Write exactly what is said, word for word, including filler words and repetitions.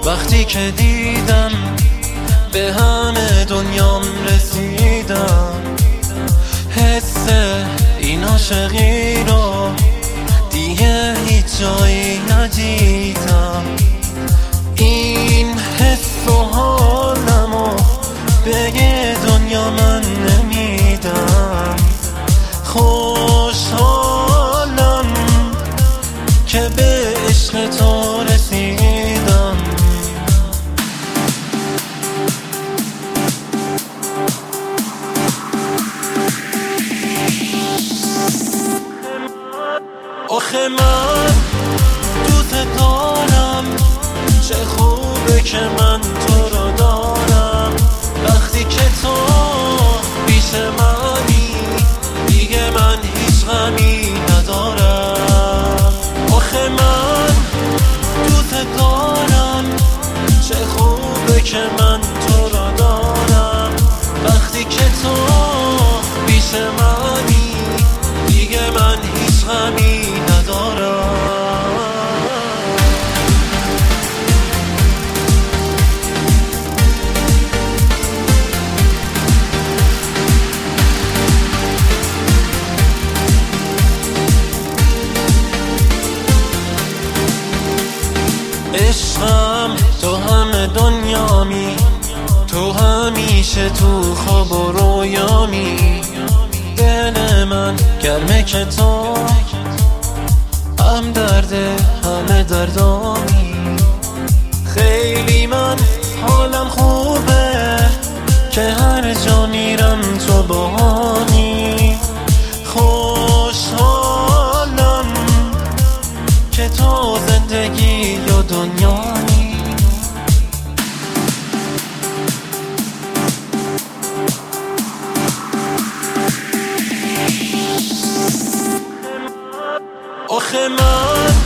وقتی که دیدم به همه دنیام رسیدم، حس این عاشقی رو دیگه هیچ جایی ندیدم. این حس و حالمو به دنیا من نمیدم. خوشحالم که به عشق تو رسیدم. آخه من دوست دارم، چه خوبه که من تو رو دارم. وقتی که تو پیش منی دیگه من هیچ غمی ندارم. آخه من دوست دارم، چه خوبه که من تو رو دارم. وقتی که تو پیش منی دیگه من هیچ غمی ندارم. عشقم تو همه دنیامی، تو همیشه تو خواب و رویامی. دل من گرمه که تو هم درد همه دردامی. خیلی من حالم خوبه که هر جا میرم تو باهامی. خوشحالم که تو زندگی و دنیایی. آخه من